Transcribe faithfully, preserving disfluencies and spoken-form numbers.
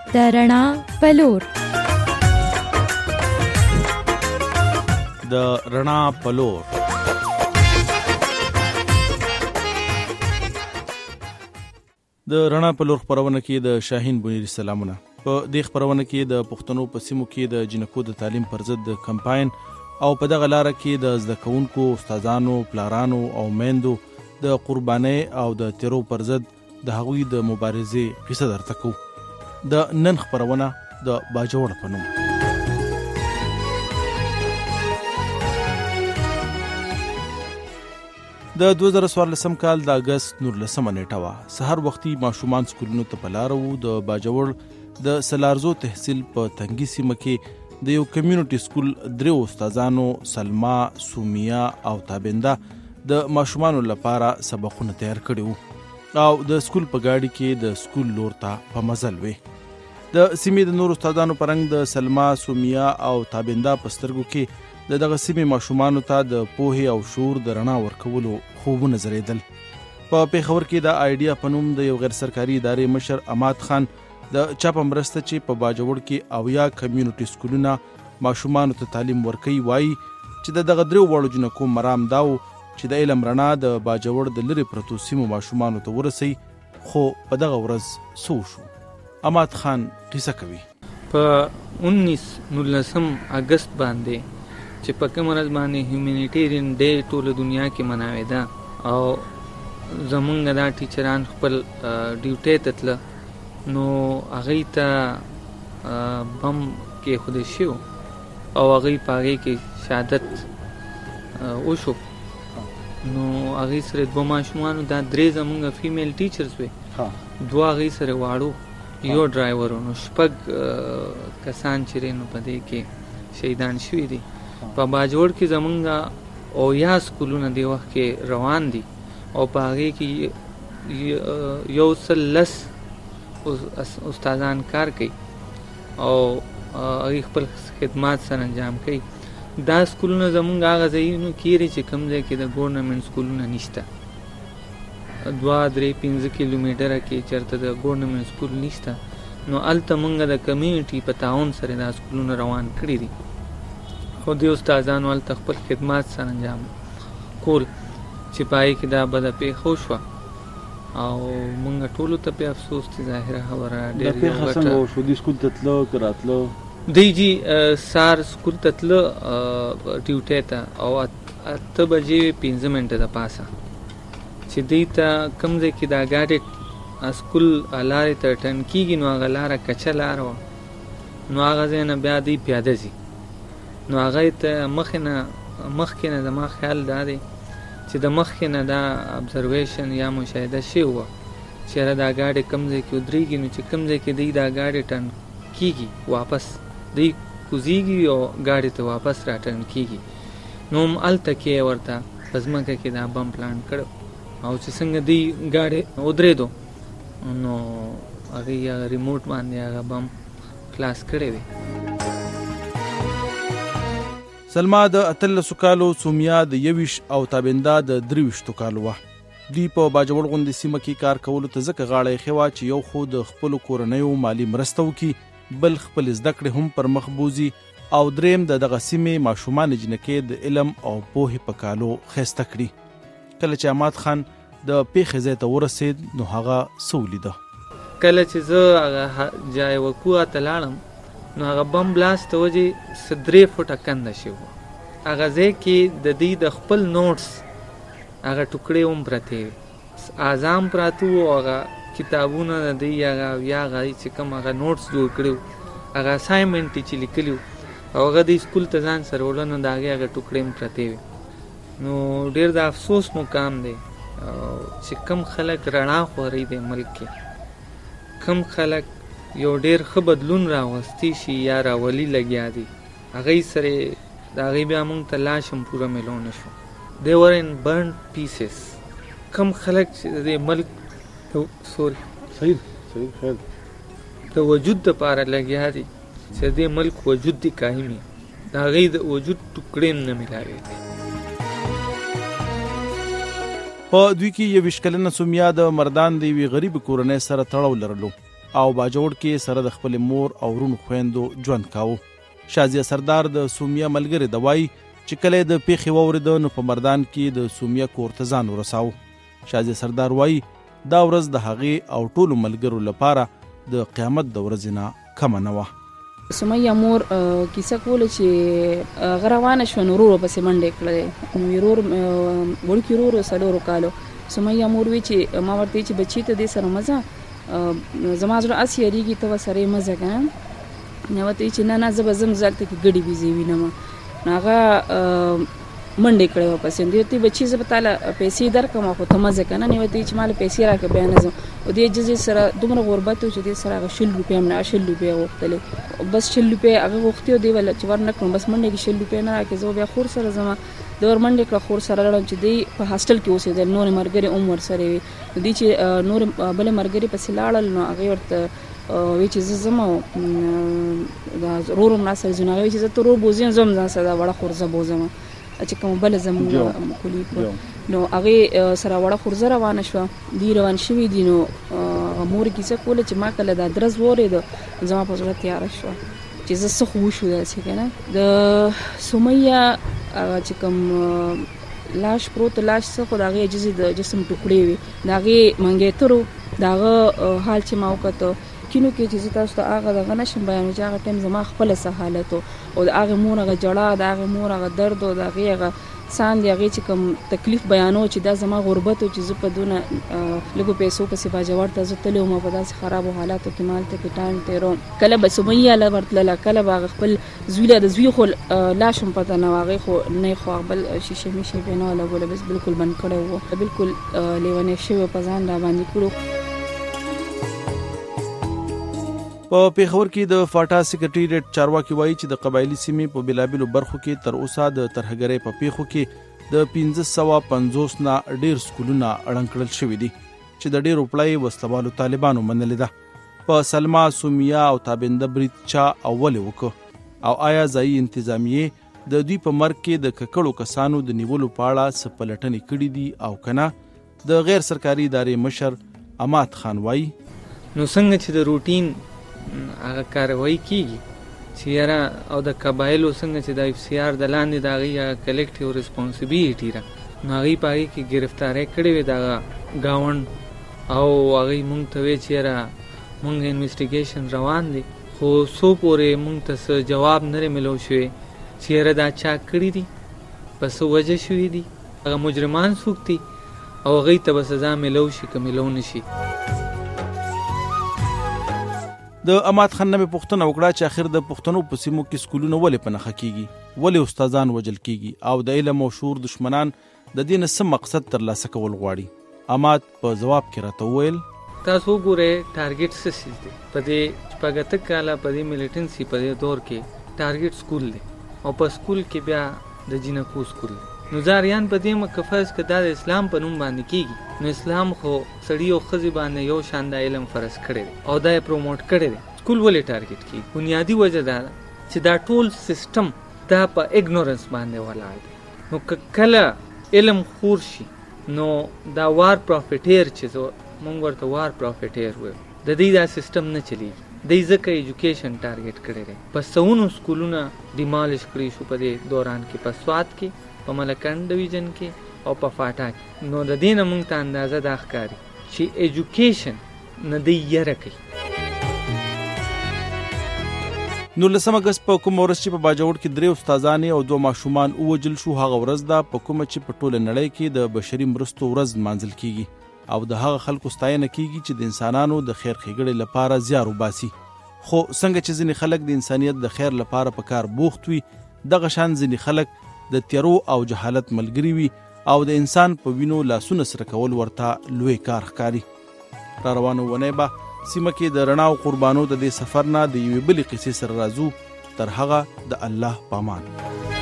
د رڼا پلور د رڼا پلور د رڼا پلور خپرونه کې د شاهین بنيري سلامونه. په دې خپرونه کې د پښتنو په سیمو کې د جنکو د تعلیم پر ضد د کمپاین او په دغه لاره کې د زده کوونکو، استادانو، پلارانو او میندو د قربانۍ او د تیرو پر ضد د هغوی د مبارزې قصه درته کوو. د نن خپرونه د باجوړ په نوم. د دوه زره څوارلسم کال د اګست نولسمه نیټه وه. سهار وختي ماشومان سکولونو ته په لاره وو. د باجوړ د سلارزو تحصیل په تنګي سیمه کې د یو کمیونټي سکول دریو استادانو سلما، سومیا او تابنده د ماشومانو لپاره سبقونه تیار کړي وو او د سکول په گاډي کې د سکول لور ته په مزل وي. د سیمې د نور استادانو پرنګ د سلما، سومیا او تابنده په سترګو کې د دغه سیمې ماشومانو ته د پوهې او شعور د رڼا ورکولو خوبونه ځلېدل. په پیښور کې د آیډیا په نوم د یو غیر سرکاري ادارې مشر اماد خان د چا په مرسته چې په باجوړ کې اویا کمیونټي سکولونه ماشومانو ته تعلیم ورکوي وایي چې د دغه دریو وړو جنکو مرام دا و چې د علم رڼا د باجوړ د لرې پرتو سیمو ماشومانو ته ورسي. خو په دغه ورځ څه وشو؟ اماد خان قصه کوي. په انیس نولسم اګست باندې چې په کوم ورځ باندې هیومانیټیرین ډے ټوله دنیا کې مناوېده او زمونږ دا ټیچران خپل ډیوټۍ ته تله نو هغوی ته بم کېښودل شوی او هغوی په هغې کې شهادت وشو. نو هغې سره دوه ماشومانو دا درې زمونږ فیمیل ټیچرز وی، دوه هغې سره واړو، یو ډرایور. نو شپږ کسان چې نو په دې کې شهیدان شوي دي. په باجوړ کې زمونږ اویا سکولونه دې وخت کې روان دي او په هغې کې یو سل لس استادان کار کوي او هغوی خپل خدمات سره انجام کوي. دا سکولونه زمونږ هغه ځایونو کېري چې کوم ځای کې د ګورنمنټ سکولونه نشته. دوه درې پنځه کیلومیټره کې چېرته د ګورنمنټ سکول نشته نو هلته مونږ د کمیونټي په تعاون سره دا سکولونه روان کړي دي او دې استادانو هلته خپل خدمات سره انجام کول چې په هغې کې دا بده پیښه وشوه او مونږ ټولو ته پې افسوس دی. ظاهره خبره ډېر پیښه څنګه وشو؟ دوی سکول ته تله که راتله؟ دی جی سار سکول ته تله ډیوټۍ ته او اته بجې پنځه منټه د پاسه چې دوی ته کوم ځای کې دا ګاډۍ سکول لارې ته ټرن کېږي نو هغه لاره کچه لاره وه نو هغه ځای نه بیا دوی پیاده ځي. نو هغې ته مخکې نه مخکې نه زما خیال دا دی چې د مخکې نه دا ابزرویشن یا مشاهده شوې وه چې یاره دا ګاډۍ کوم ځای کې ودرېږي نو چې کوم ځای کې دوی دا ګاډۍ ټرن کېږي واپس دوی کوزیږي او ګاډۍ ته واپس را ټرن کېږي نو هم هلته کې ورته په ځمکه کې دا بم پلانټ کړی او چې څنګه دوی ګاډۍ ودرېدو نو هغوی هغه ریموټ باندې هغه بم خلاص کړی وی. سلما د اتلسو کالو، سومیا د یویشت او تابنده د درویشتو کالو وه. دوی په باجوړ غوندې سیمه کې کار کولو ته ځکه غاړه یې ښه وه چې یو خو د خپلو کورنیو مالي مرسته وکړي، بل خپل زده کړې هم پر مخ بوزي او دریم د دغه سیمې ماشومان جنکې د علم او پوهې په کالو ښایسته کړي. کله چې اماد خان د پیښې ځای ته ورسېد نو هغه څه ولیده؟ کله چې زه هغه جای وقوع ته لاړم نو هغه بم بلاست ته وجې څه درې فوټه کنده شوي وه. هغه ځای کې د دوی د خپل نوټس هغه ټوکړې هم پرتې وې، اعظام پراته وو، هغه کتابونه د دوی هغه یا هغه چې کوم هغه نوټس جوړ کړي وو، هغه اسایمنټ یې چې لیکلي وو او هغه دوی سکول ته ځان سره وړل نو د هغې هغه ټوکړې هم پرتې وې. نو ډېر د افسوس مقام دی چې کوم خلک رڼا خوري دی ملک کې، کوم خلک یو ډېر ښه بدلون راوستی شي یا راولي لګیا دي، هغوی سره د هغوی بیا موږ ته لاش هم پوره میلو نه شو. دی ور ان برن پیسز. کم خلک چې د دې ملک سوري صحیح صحیح خیر د وجود دپاره لګیا دي چې د دې ملک وجود دي قایمي، د هغوی د وجود ټوکړې هم نه میلاوېږي. په دوی کې یویشت کلنه سومیا د مردان د یوې غریب کورنۍ سره تړاو لرلو. او باجوړ کې سره د خپل مور او ورونو خويندو ژوند کاوه. شازیه سردار د سومیا ملګری د وای چې کله د پیښې واورید نو په مردان کې د سومیا کور ته ځان ورساو. شازیه سردار وای دا ورځ د هغې او ټولو ملګرو لپاره د قیامت د ورځې نه کمه نه وه. سمیه مور کیسه کوله چې غروانه شو نو ورور پسې منډې کړې نو ورور وړوکی ورور څلورو کالو. سمیه مور وی چې ما ورته چې بچی ته دې سره مزه زما زړه اسې یریږي ته سره مزه کنه نو ورته چې نه نه زه به زم زلته کې ګډي بيزي وینم نو هغه منډې کړې و پسې دې ته بچی زه تعالی پیسې درکم خو ته مزه کنه نو ورته چې مال پیسې راکې بیان زم او دې جزې سره دومره غربت چې دې سره هغه شل روپیا نه شل روپیا وختلې بس شل روپیا هغه وختي دی ول چې ورنه کوم بس منډې کې شل روپیا نه راکې زه بیا خور سره زما د ور منډې کړه خور سره لړم چې دی په هاستل کې اوسېدل نور مرګري عمر سره وي دې چې نور بل مرګري پسې لاړل نو هغه ورته وی چې زه زما دا رورم ناسره زنه وی چې زه ته رور بوزین زم ځان سره وړه خور زه بوزم چې کوم بل زموږ کلی نو هغه سره وړه خور زه روانه شو دی روان شوی دی نو مور کیسه کوله چې ما کله دا درز وورید زما په زړه تیار شو چې زه څه خو شو داسې کنه د سمیه چې کوم لاش پروت لاش څه خو دغه جزې د جسم ټوکړې وي دغه منګې ترو دغه حال چې ما وکړو کینو کې چې تاسو ته هغه دغه نشم بیان چې هغه ټیم زما خپل سه حالت او د هغه مور هغه جړه د هغه مور هغه درد او د هغه سان دی هغه چې کوم تکلیف بیانو چې دا زما غربت او چې زه په دونه لګو پیسو پسې باجوړ ته زه تلو ما په داسې خرابو حالاتو کې مال ته کې ټایم تیرو کله به سمیه لا ورتله کله به خپل زویله د زوی خو لاشم پته نه واغې خو نه خو بل شیشه میشه بنو لا بوله بس بالکل بند کړو وو بالکل لیونه شوی په ځان را باندې کړو. په پیښور کې د فاټا سیکریټریټ چارواکي وایي چې د قبایلی سیمې په بلابلو برخو کې تر اوسه د ترهګرۍ په پیښو کې د پنځه سوه پنځوس نه ډیر سکولونه اړنګ کړل شوي دي چې د ډیرو پړی وسلوالو طالبانو منلې ده. په سلما سومیا او تابنده برید چا اول وکړ او آیا ځایي انتظامیې د دوی په مرګ کې د ککړو کسانو د نیولو په اړه څه پلټنې کړي دي او کنه. د غیر سرکاري ادارې مشر اماد خان وایي نو څنګه چې د روټین هغه کاروایی کیږي چې یاره او د قبایلو څنګه چې د اف سی آر د لاندې د هغې کلیکټیو ریسپانسیبیلیټي ده نو هغې په هغې کې ګرفتارۍ کړې وې د هغه ګاونډ او هغې مونږ ته وې چې یاره مونږ انویسټیګیشن روان دی خو څو پورې مونږ ته څه جواب نه دی ملو شوی چې یاره دا چا کړي دي په څه وجه شوي دي هغه مجرمان څوک دي او هغې ته به سزا ملو شي که ملو نه شي. د اماد خان نه پوښتنه وکړه چې اخر د پښتنو په سیمو کې سکولونه ولې په نښه کیږي ولې استادان وجل کیږي او د علم او شعور دشمنان د دې نه څه مقصد ترلاسه کول غواړي. اماد په جواب کې راته وویل تاسو وګورئ ټارګټ څه شي دی په دې شپږ اته کاله په دې میلیټنسي په دې دور کې ټارګټ سکول دی او په سکول کې بیا د جنکو سکول دی نو زاریان په دې مکفز که دا د اسلام په نوم باندې کیږي نو اسلام خو سړی او ښځې باندې یو شان د علم فرض کړی دی او دا یې پروموټ کړی دی. سکول ولې ټارګټ کیږي بنیادی وجه دا ده چې دا ټول سیستم دا په اګنورنس باندې ولاړ دی نو که کله علم خور شي نو دا وار پروفیټیر چې مونږ ورته وار پروفیټیر وایو د دې دا سیستم نه چلیږي دی ځکه ایجوکیشن ټارګټ کړی دی. په سونو سکولونه ډیمالش کړي شو په دې دوران کې په سوات کې په ملکند ډویژن کې او په فاټا کې نو د دې نه مونږ ته اندازه دا ښکاري چې ایجوکیشن نه دی یره کوي. نولسم اګست په کوم ورځ چې په باجوړ کې درې استادانې او دوه ماشومان ووجل شو هغه ورځ ده په کومه چې په ټوله نړۍ کې د بشري مرستو ورځ نمانځل کیږي او د هغه خلکو ستاینه کیږي چې د انسانانو د خیر ښېګړې لپاره زیار وباسي. خو څنګه چې ځینې خلک د انسانیت د خیر لپاره په کار بوخت وي دغه شان ځینې خلک د تیرو او جهالت ملګري وي او د انسان په وینو لاسونه سره کول ورته لوی کار ښکاري. را روانو ونې به سیمه کې د رڼا او قربانو د دې سفر نه د یوې بلې قصې سره راځو. تر هغه د الله پامان.